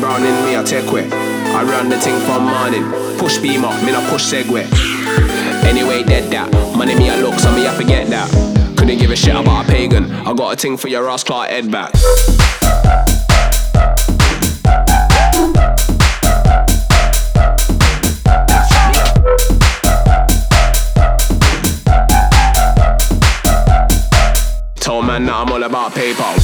Pre-brown in me, I take way. I run the thing from morning. Push beam up, me not push Segway. Anyway, dead that. Money me I look, so me I forget that. Couldn't give a shit about a pagan. I got a thing for your ass, Clark head back. Told man that I'm all about PayPal.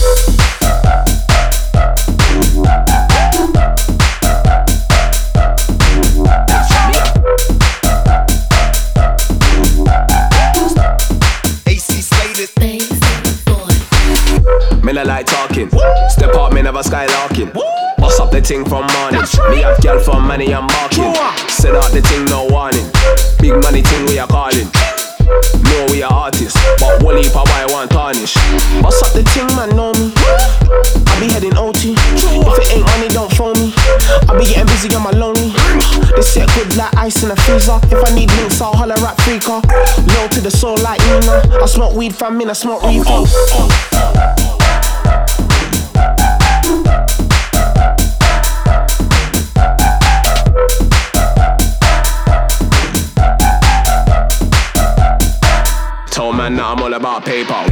Me not like talking. Step up, me never skylarking. Bust up the thing from morning. Me have girl from money, I'm barking. Set out the thing, no warning. Big money thing we are calling. No, we are artists, but one leap I buy one tarnish. Bust up the thing, man, know me. I be heading OT. If it ain't money, don't phone me. I be getting busy on my lonely. This set good like ice in a freezer. If I need links, I'll holler at Freaker. Low to the soul like Nina. I smoke weed from me, I smoke reefer. Told man that I'm all about PayPal.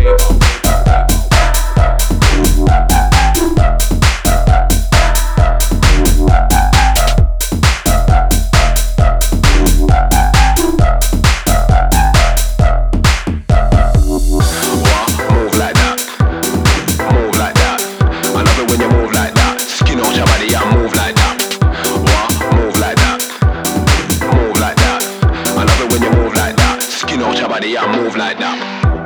Yeah, move like that.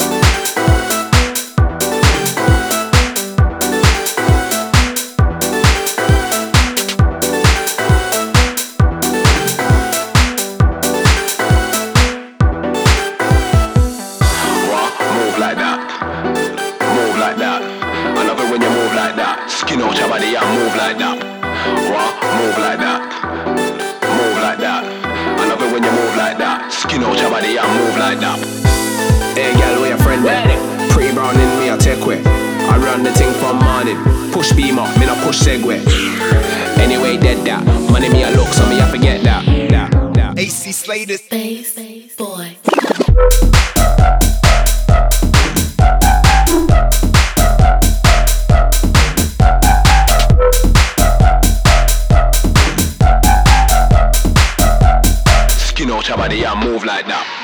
What? Move like that. Move like that. I love it when you move like that. Skin out your body, yeah, move like that. What? Move like that. Move like that. I love it when you move like that. Skin out your body, yeah, move like that. Hey girl, where your friend at? Pre-brown in me, I take way. I run the thing from morning. Push beam up, me not push Segway. Anyway, dead that. Money me I look, so me I forget that. AC Slater. Space Boy. Skin out your body, yeah, move like that.